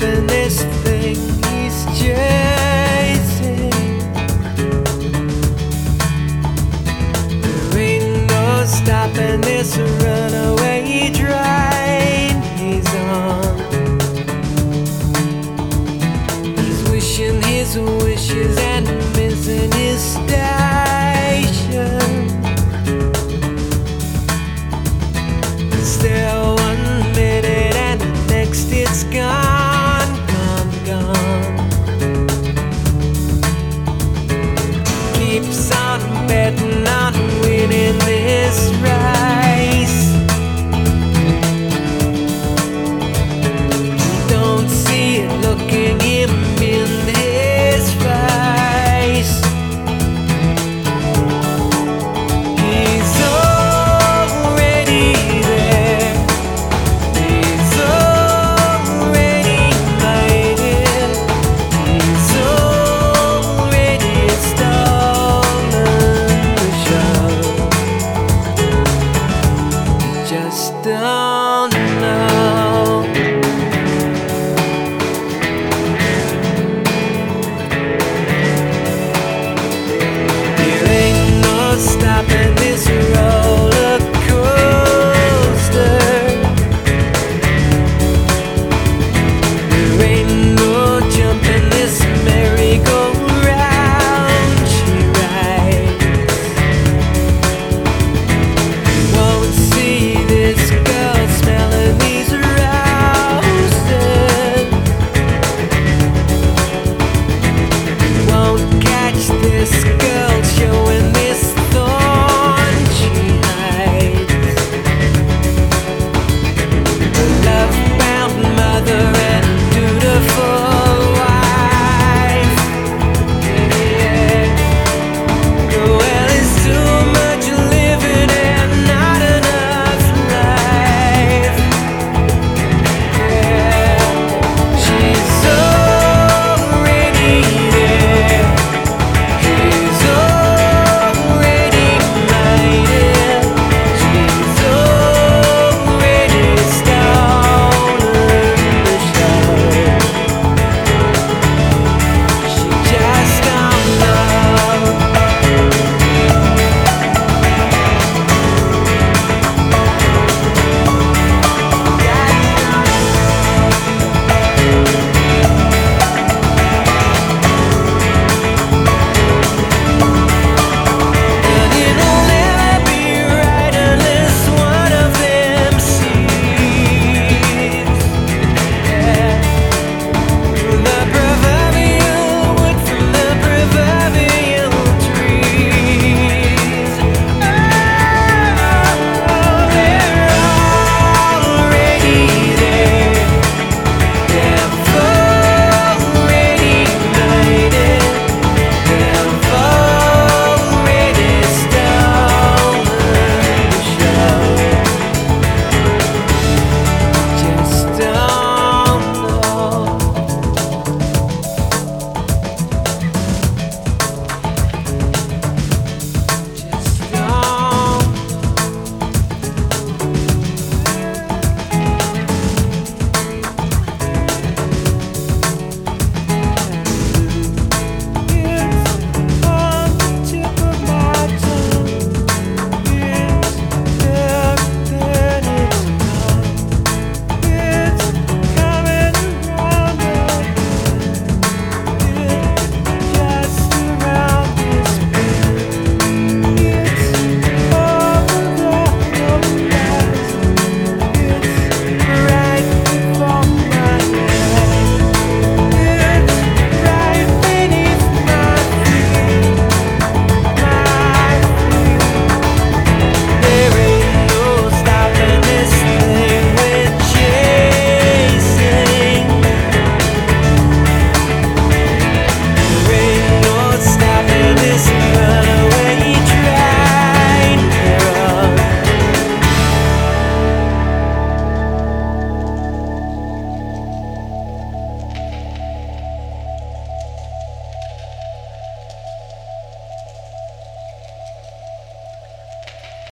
stopping this thing he's chasing. There ain't no stopping this runaway train he's on. He's wishing his wishes and missing his station. Still 1 minute and the next it's gone, gone, gone. Keeps on betting on winning this race. Don't see it looking him in his face. He's already there. He's already made it. He's already stolen the show. Just don't